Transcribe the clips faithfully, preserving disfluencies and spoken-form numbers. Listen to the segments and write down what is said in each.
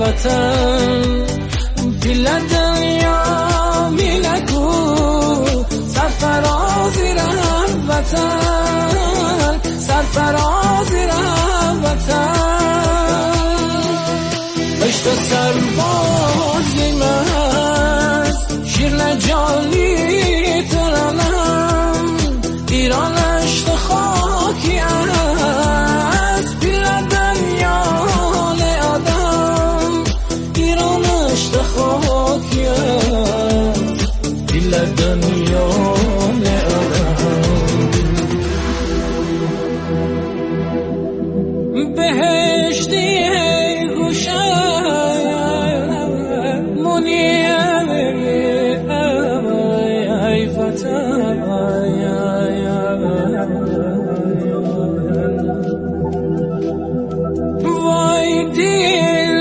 وطن فیل دنیا مینکو سرفرازی رم وطن سرفرازی رم وطن بشت سربازی من شیر نجالی ترانم ایران اشت خاکی از فیل دنیا آدم ایران اشت خاکی از فیل دنیا آدم بهشتی گوشه منیم ای فتن وای دل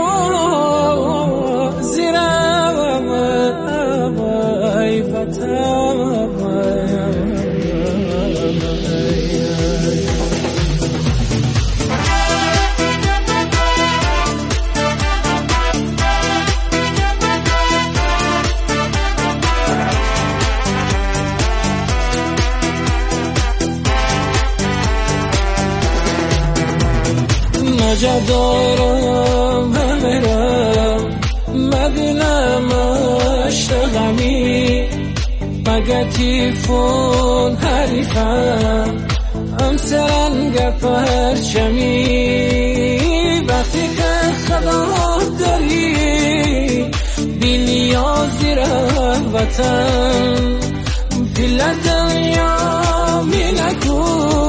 نبا زیرم ای فتن نجدارم همرم مدینم اشتغمی مگه تیفون حریفم همسرن گپ هرچمی وقتی که خدا داری بی نیازی رم وطن فیل دنیا مینکو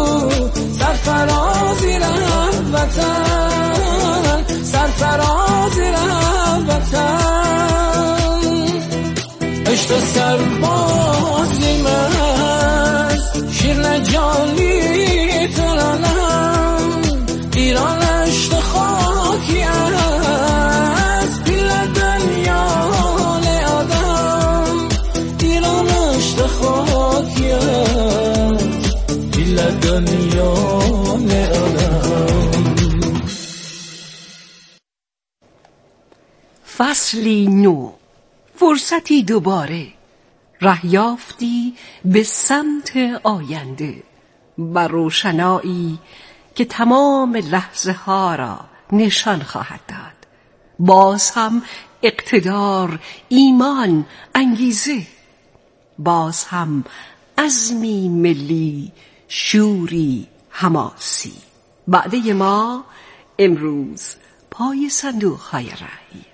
سرفرازی رم وطن سرفرازی رم وطن اشت سربازی من شیر نجالی ترانم ایران اشت خاکی از فیل دنیا آدم ایران اشت خاکی از فیل دنیا فصلی نو، فرصتی دوباره، ره یافتی به سمت آینده و روشنایی که تمام لحظه ها را نشان خواهد داد. باز هم اقتدار، ایمان، انگیزه، باز هم عزمی ملی، شوری حماسی. وعده ما امروز پای صندوق های رأی.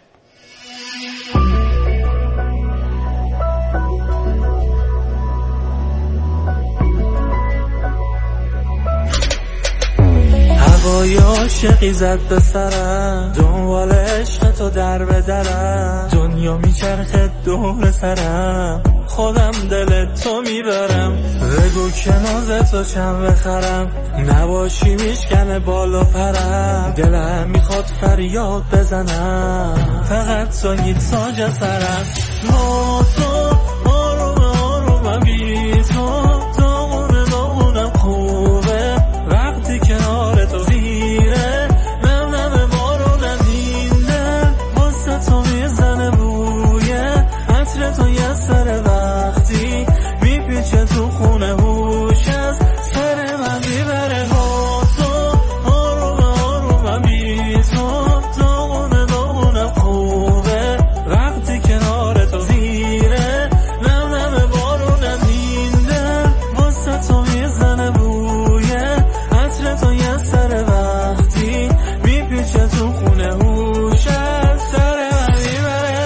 هوای عاشقی زد به سرم دنبال عشق تو در به درم دنیا میچرخه دور سرم خودم دل تو میبرم بگو که ناز تو چند بخرم نباشی میشکنه بالا پرم دلم میخواد فریاد بزنم فقط تو یه تاج سرم با تو آروم آروم بی تو دامونه دامونم خوبه وقتی کنار تو غیره نم نم بارونم دیندم واسه تو میزنه بویه عطر تو یه سر وقتی میپیچه تو خونه هوش از سر من میبره با تو آروم آروم بی تو دامونه دامونم خوبه وقتی کنار تو غیره نم نم بارونم دیندم واسه تو میزنه بویه عطر تو یه سر وقتی میپیچه تو خونه هوش از سر من میبره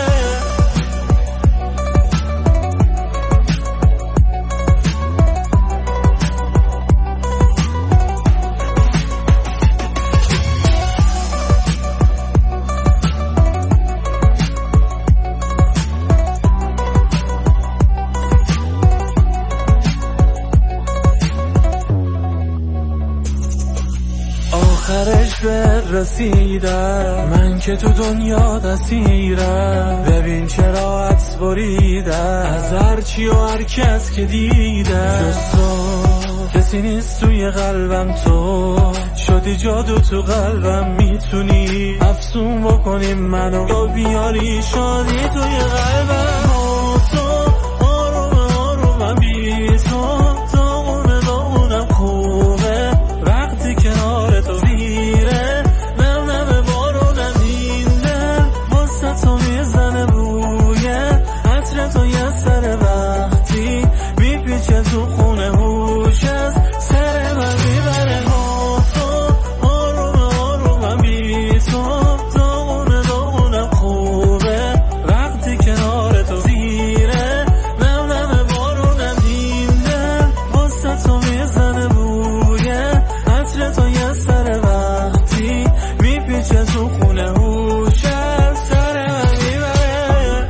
آخرش به رسیدم من که تو دنیا دستیرم ببین چرا عطس بریدم از هرچی و هر کس که دیدم جز تو کسی نیست توی قلبم، تو شدی جادو تو قلبم. میتونی افسون بکنی منو یا بیاری شادی توی قلبم. با تو آروم آرومم، بی تو دامونه دامونم خوبه. وقتی کنار تو میره نم نم بارونم، این دل واسه تو میزنه بوی عطر تو یه سر. وقتی میپیچه تو خونه هوش از سر من میبره. با تو آروم آرومم، بی تو دامونه دامونم خوبه. وقتی کنار تو زیره نم نم بارونم، این دل واسه تو میزنه بوی عطر تو یه سر. وقتی میپیچه تو خونه هوش از سر من میبره.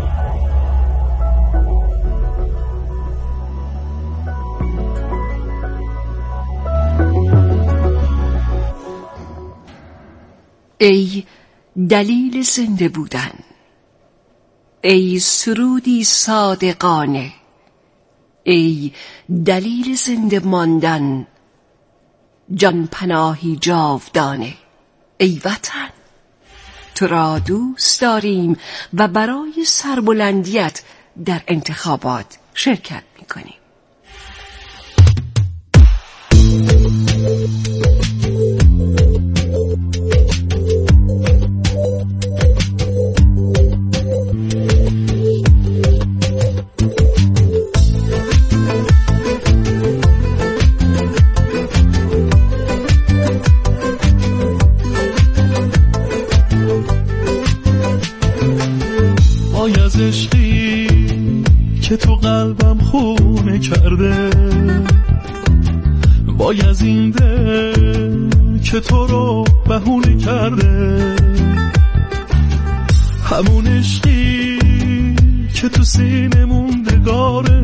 ای دلیل زنده بودن، ای سرودی صادقانه، ای دلیل زنده ماندن، جان پناهی جاودانه. ای وطن، تو را دوست داریم و برای سربلندیت در انتخابات شرکت می‌کنیم. عشقی که تو قلبم خونه کرده، وای از این دل که تو رو بهونه کرده. همون عشقی که تو سینه موندگاره،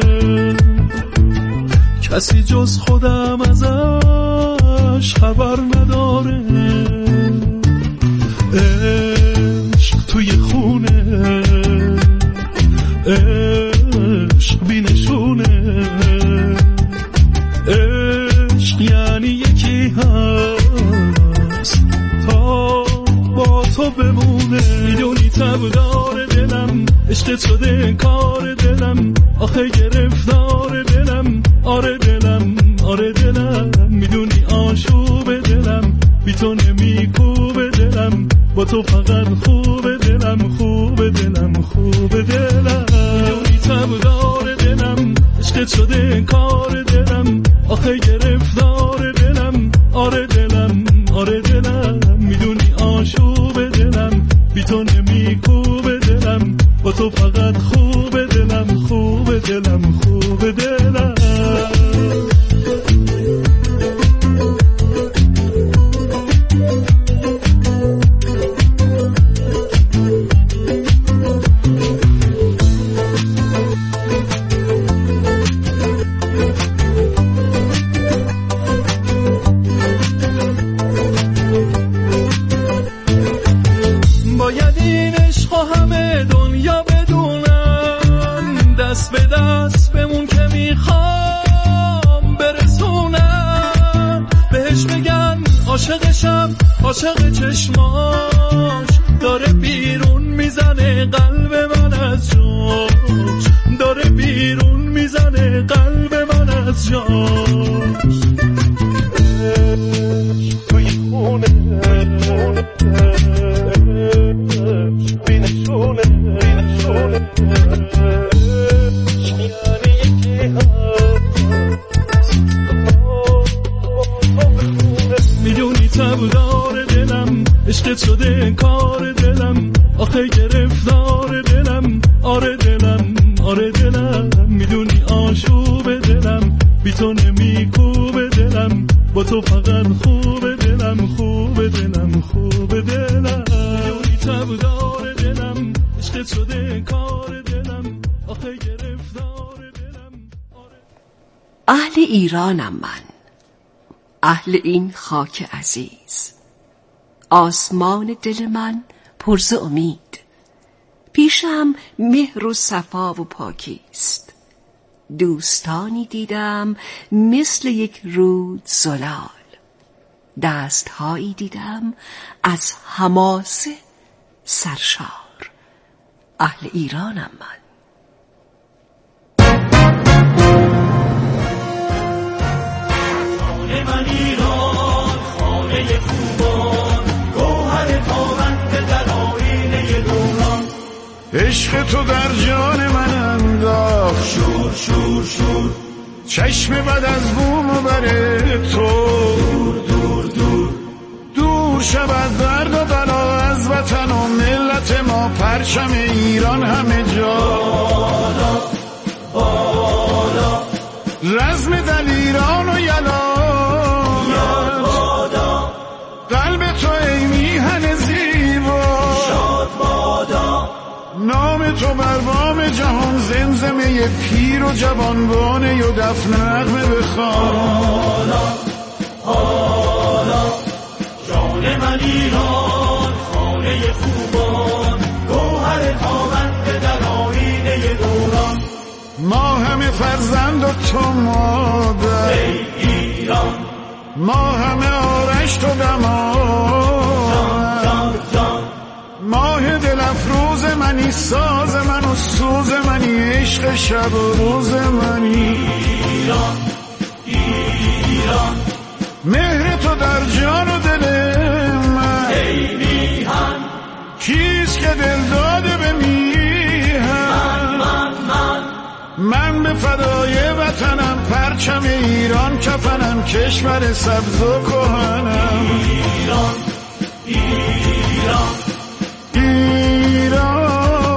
کسی جز خودم ازش خبر نداره. عشق توی خونه، عشق بی نشونه. عشق یعنی یکی هست تا با تو بمونه. میدونی تبدار دلم، عشقت شده کار دلم. آخه گرفتار دلم، آره دلم، آره دلم. میدونی آشوب دلم، بی تو نمیکوب دلم. با تو فقط خوب دلم، خوب دلم، خوب دلم. میدونی تبدار دلم، عشقت شده کار دلم. آخه گرفتار دلم، آره دلم، آره دلم. میدونی آشوب دلم، بی تو نمیکوب دلم. با تو فقط خوب دلم، خوب دلم، خوب دلم. به دست بمون که میخوام برسونم بهش. بگن عاشقشم، عاشق چشماش. داره بیرون میزنه قلب من از جاش، داره بیرون میزنه قلب من از جاش. توی خونه بی نشونه، بی نشونه. میدونی تبدار دلم، عشقت شده کار دلم. آخه گرفتار دلم، آره دلم، آره دلم. میدونی آشوب دلم، بی تو نمیکوب دلم. با تو فقط خوب دلم، خوب دلم، خوب دلم. میدونی تبدار دلم، عشقت شده کار دلم. آخه گرفتار دلم. اهل ایرانم من، اهل این خاک عزیز. آسمان دل من پر ز امید، پیشم مهر و صفا و پاکیست. دوستانی دیدم مثل یک رود زلال، دستهایی دیدم از حماسه سرشار. اهل ایرانم من. خانه من ایران، خانه خوبان، گوهر تابنده در آینه دوران. عشق تو در جان من انداخت شور شور شور، چشم بد از بوم و بر تو. دور دور دور دور شود درد و بلا از وطن و ملت ما، پرچم ایران همه جا بالا بالا. رزم دلیران و یلا بادا، قلب تو ای میهن زیبا شاد بادا. نام تو بر بام جهان، زمزمه پیر و جوانبانه و دف نغمه بخوان. حالا حالا جان من ایران، خانه خوبان، گوهر تابنده در آینه دوران. ما همه فرزند و تو مادر ای ایران، ما همه آرش تو دمار. ماه دل افروز منی، ساز من و سوز منی، عشق شب و روز منی. ایران ایران مهر تو در جان و دل من. ای میهن کیست که دل داده به میهن؟ من من من به فدای وطنم، پرچم ایران کفنم، کشور سبز و کهنم. ایران ایران ایران.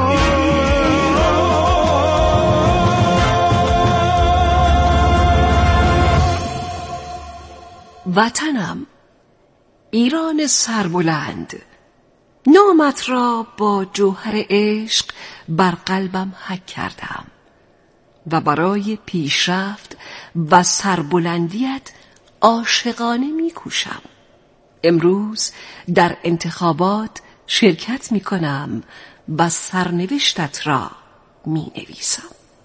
وطنم ایران سربلند، نامت را با جوهر عشق بر قلبم حک کردم و برای پیشرفت و سربلندیت عاشقانه می‌کوشم. امروز در انتخابات شرکت می‌کنم و سرنوشتت را می‌نویسم.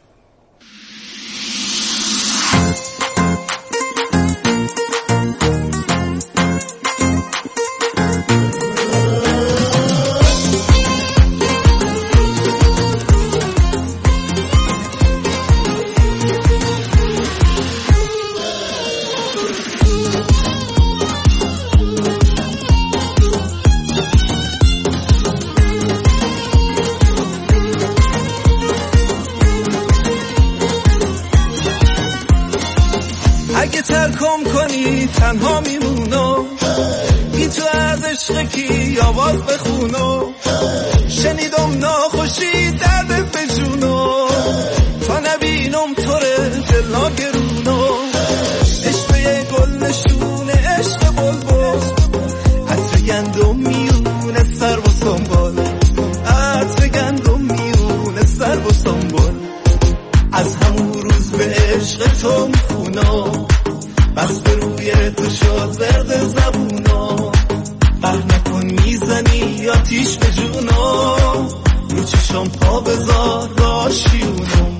اگه ترکم کنی تنها میمونم، بی تو از عشق کی آواز بخونم. شنیدم ناخوشی درد به جونم، تا نبینم تو ره دل ناگرونم. عشق یه گل نشونه عشق بلبل، عطر گندم میونه سر و سنبال، عطر گندم میونه سر و سنبال. از همون روز به عشق تو میخونم، بس به روی تو شد زرد زبونم. قهر نکن میزنی آتیش به جونم، رو چشم پا بذار راشیونم.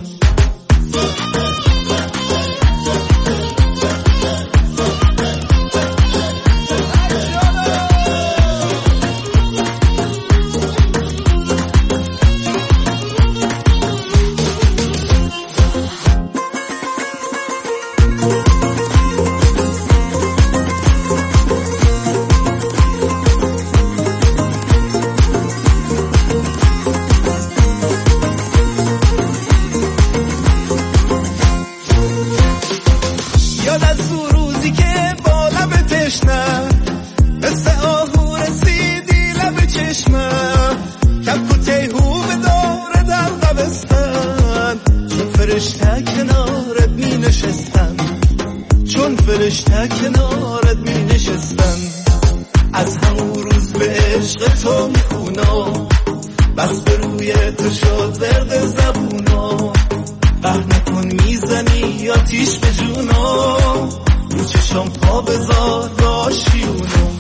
فرشته کنارت می نشستم، چون فرشته کنارت می نشستم. از همون روز به عشق تو میخونم، بس به روی تو شد زرد زبونم. قهر نکن میزنی آتیش به جونم، رو چشم پا بذار راشیونم.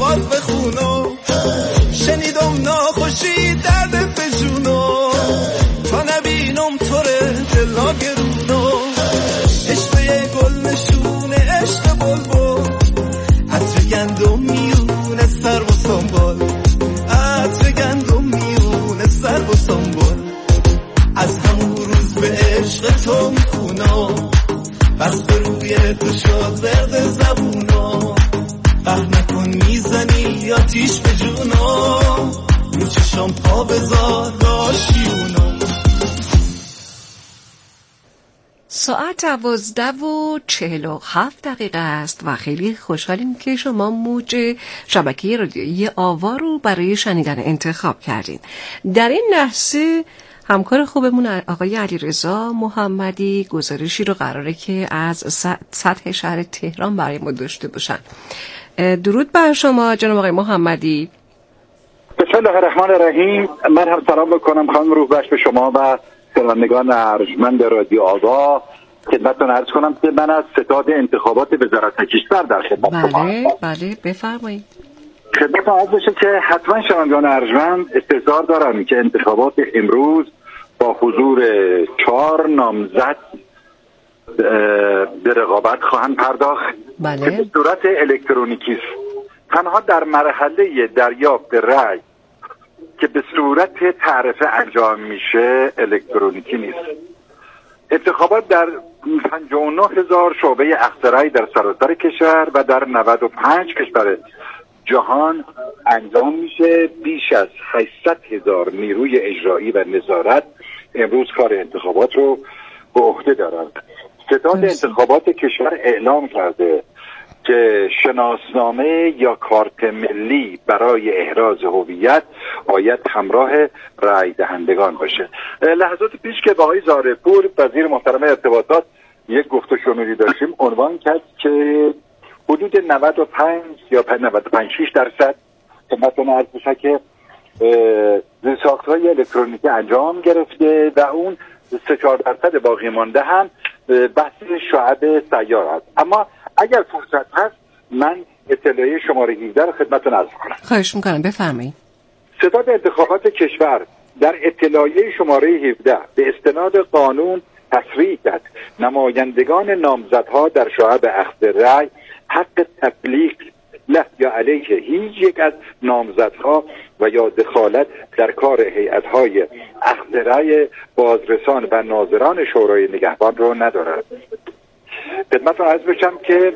آواز بخونو شنیدم ناخوشی درد به جونو تا نبینم توره دلا گرونو عشقه گل نشونه عشق بلبل عطر گندم میونه سر و سنبال عطر گندم میونه سر و سنبال از همون روز به عشق تو میخونم بس به روی تو شد زرد زبونو قهر نکن میزنی آتیش به جونو رو چشم پا بذار راشیونو. ساعت دوازده و چهل و هفت دقیقه است و خیلی خوشحالیم که شما موج شبکه رادیویی آوا رو برای شنیدن انتخاب کردین. در این لحظه همکار خوبمون آقای علیرضا محمدی گزارشی رو قراره که از سطح شهر تهران برای ما داشته باشن. درود بر شما جناب آقای محمدی. بسم الله الرحمن الرحیم. من هم سلام بکنم خانم روحبخش به شما و شنوندگان ارجمند رادیو آوا. خدمتتون عرض کنم که من از ستاد انتخابات وزارت کشور در خدمت شما. بله بله بفرمایید. خدمتتون عرض بشه که حتما شنوندگان ارجمند استحضار دارن که انتخابات امروز با حضور چهار نامزد به رقابت خواهند پرداخت. بله. که به صورت الکترونیکی است. تنها در مرحله دریافت رأی که به صورت تعرفه انجام میشه الکترونیکی نیست. انتخابات در پنجاه و نه هزار شعبه اخضرایی در سراسر کشور و در نود و پنج کشور جهان انجام میشه. بیش از هشتصد هزار نیروی اجرایی و نظارت امروز کار انتخابات رو به عهده دارند. ستاد انتخابات کشور اعلام کرده که شناسنامه یا کارت ملی برای احراز هویت باید همراه رای دهندگان باشه. لحظات پیش که با آقای زارعپور وزیر محترم ارتباطات یک گفت و شنودی داشتیم، عنوان کرد که حدود نود و پنج یا نود و پنج شش درصد خدمتتون عرض بشه که زیرساخت‌های الکترونیکی انجام گرفته و اون سه چهار درصد باقی مانده هم بحث شعب سیار هست. اما اگر فرصت هست من اطلاعیه شماره هفده رو خدمتتون عرض کنم. خواهش میکنم بفرمایید. ستاد انتخابات کشور در اطلاعیه شماره هفده به استناد قانون تصریح کرد نمایندگان نامزدها در شعب اخذ رأی حق تبلیغ له یا علیه هیچ یک از نامزدها و یا دخالت در کار هیئت‌های اخذ رأی بازرسان و ناظران شورای نگهبان رو ندارد. خدمتتون عرض بشم که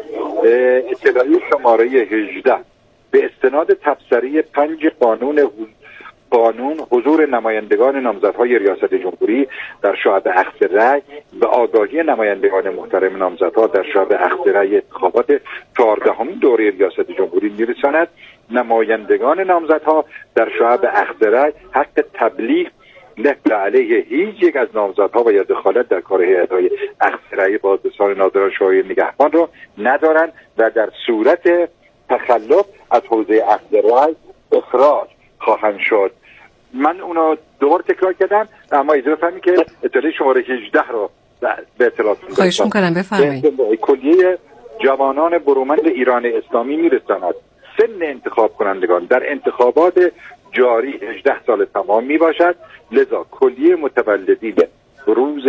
اطلاعیه شماره هجده به استناد تبصره پنج قانون قانون حضور نمایندگان نامزدهای ریاست جمهوری در شعب اخذ رأی و آگاهی نمایندگان محترم نامزدها در شعب اخذ رأی انتخابات چهاردهمین دوره ریاست جمهوری میرساند نمایندگان نامزدها در شعب اخذ رأی حق تبلیغ نه علیه هیچ یک از نامزدها و یا دخالت در کار هیئت‌های اخذ رأی بازرسان ناظران شورای نگهبان را ندارند و در صورت تخلف از حوزه اخذ رأی اخراج خواهند شد. من اونو دوباره تکرار کردم اما اجازه فرمایید که اطلاع شماره هجده رو به اطلاعاتون برسونم. خواهش می‌کنم بفرمایید. کلیه جوانان برومند ایران اسلامی میرساند سن انتخاب کنندگان در انتخابات جاری هجده سال تمام می باشد، لذا کلیه متولدین روز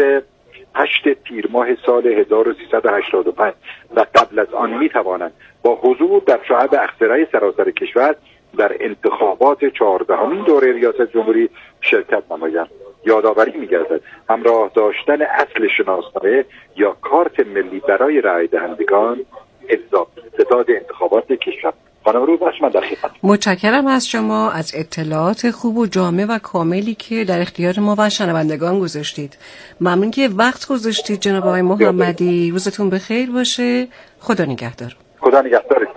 هشت تیر ماه سال هزار و سیصد و هشتاد و پنج و قبل از آن می توانند با حضور در شعب اخذ رأی سراسر کشور در انتخابات چهاردهمین دوره ریاست جمهوری شرکت نمایند. یادآوری می‌گردد همراه داشتن اصل شناسنامه یا کارت ملی برای رای دهندگان اجزا ستاد انتخابات کشور. خانم روحبخش من در خدمت. متشکرم از شما از اطلاعات خوب و جامع و کاملی که در اختیار ما و شنوندگان گذاشتید. ممنون که وقت گذاشتید جناب آقای محمدی. روزتون بخیر باشه. خدا نگهدار. خدا نگهدارتون.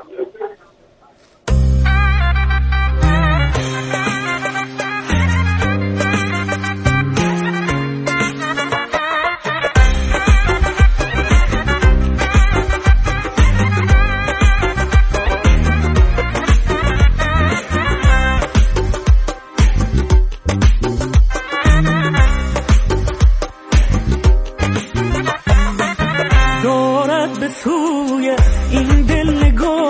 دارد به سوی این دل نگاه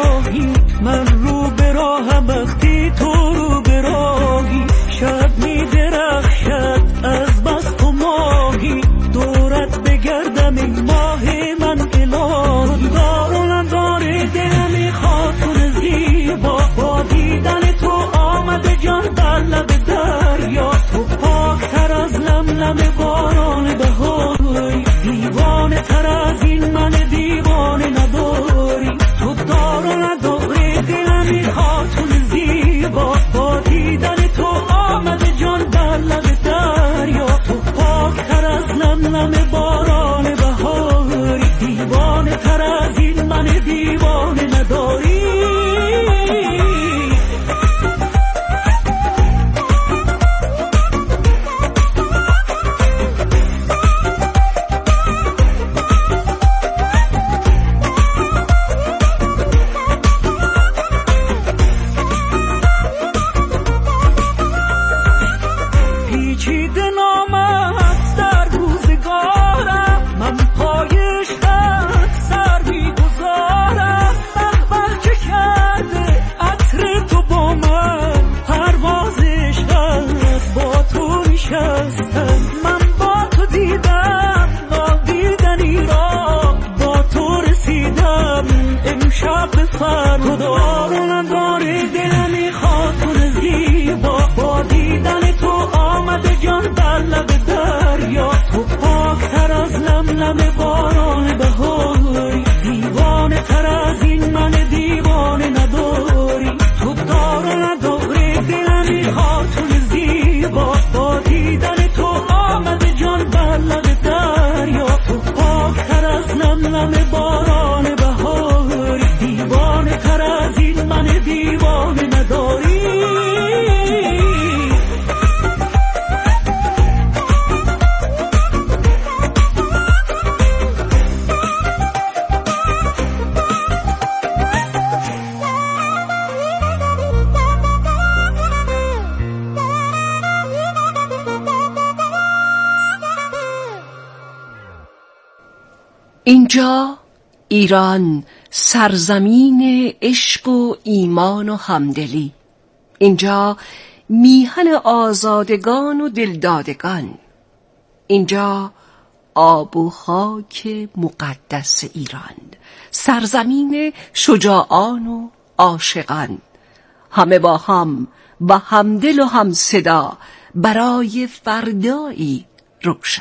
اینجا ایران، سرزمین عشق و ایمان و همدلی. اینجا میهن آزادگان و دلدادگان. اینجا آب و خاک مقدس ایران، سرزمین شجاعان و عاشقان. همه با هم و همدل و هم صدا برای فردایی روشن.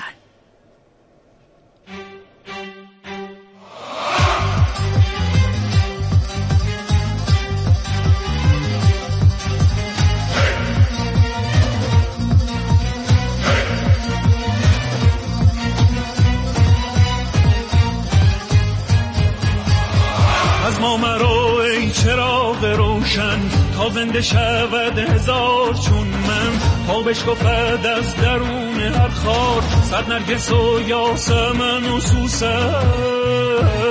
از ما مرو ای چراغ روشن، تا زنده شود هزار چون من. تا بشکفد از درون هر خار، صد نرگس و یاسمن و سوسن.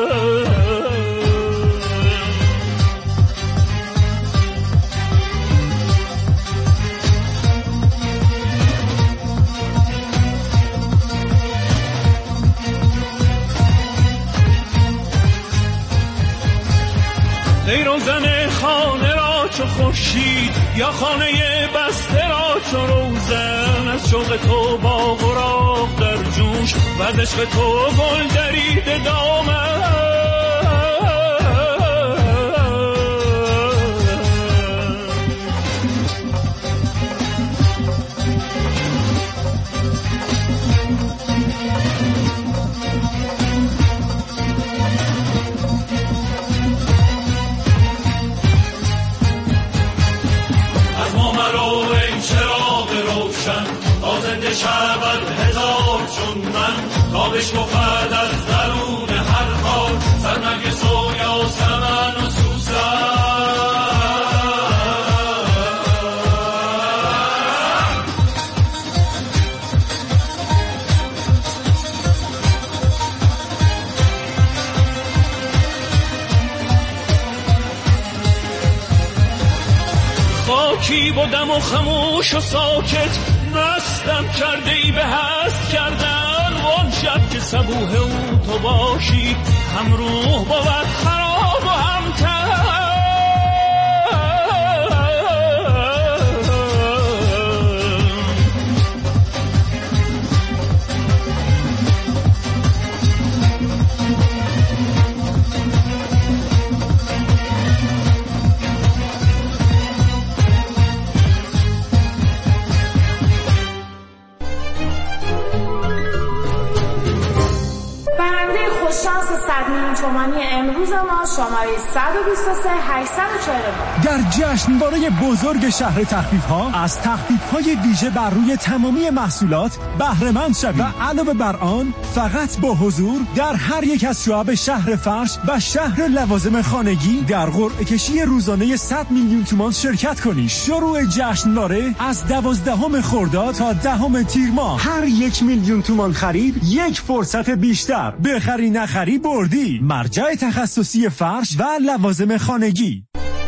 ای روزن خانه را چو خورشید، یا خانه بسته را چو روزن. از شوق تو باغ و راغ در جوش، و از عشق تو گل درید دامن. شود هزار چون من، تا بشکفد از درون هر خار، صد نرگس و یاسمن و سوسن. خاکی بودم و خموش و ساکت، مستم کرده ای به هست کردن. وان شب که صبوح او تو باشی، هم روح بود خراب و هم تن. شانس صد میلیون تومانی امروز ما شماره صد و بیست و سه هشتصد و چهل و نه. در جشنواره بزرگ شهر تخفیف‌ها از تخفیف‌های ویژه بر روی تمامی محصولات بهره مند شوید و علاوه بر آن فقط با حضور در هر یک از شعب شهر فرش و شهر لوازم خانگی در قرعه کشی روزانه صد میلیون تومان شرکت کنید. شروع جشنواره از دوازدهم خرداد تا دهم تیر ماه. هر یک میلیون تومان خرید یک فرصت بیشتر. بخری نخری بردی. مرجع تخصصی فرش و لوازم خانگی.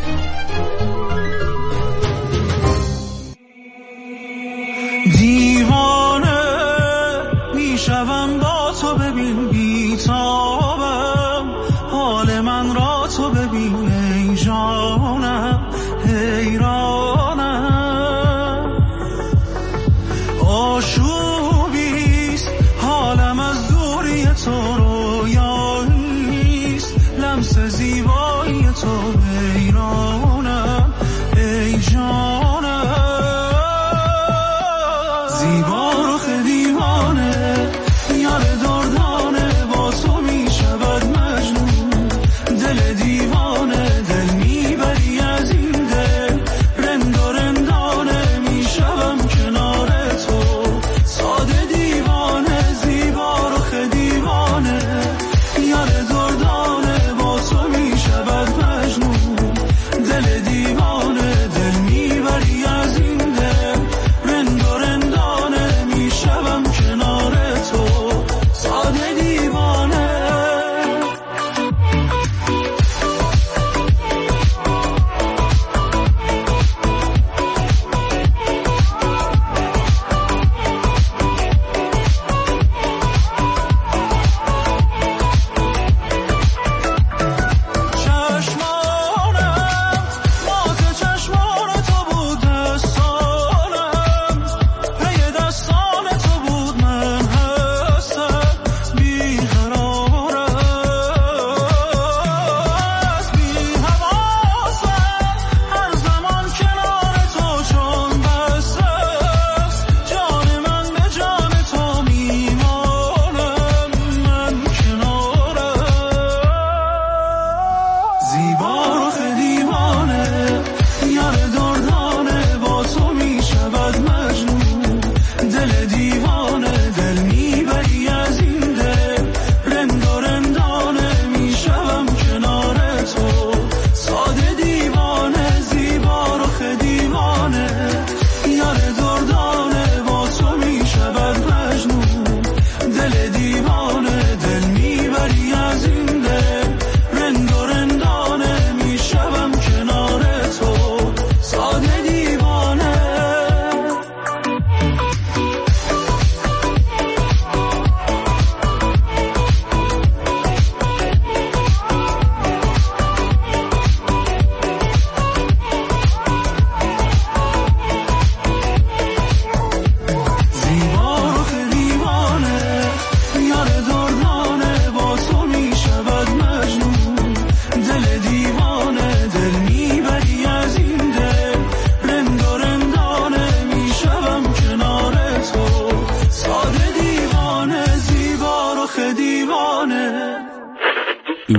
دیوانه میشوم با تو، ببین بیتابم حال من را تو ببین. ای جانم حیرانم، آشوبیست حالم از دوری تو، رویاییست لمس زیبایی تو.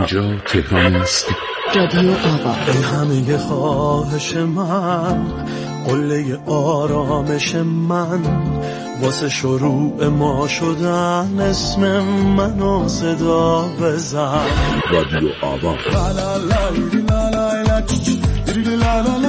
اینجا تهران است. رادیو آوا. ای همه خواهش من، قله آرامش من، واسه شروع ما شدن اسم منو صدا بزن. رادیو آوا.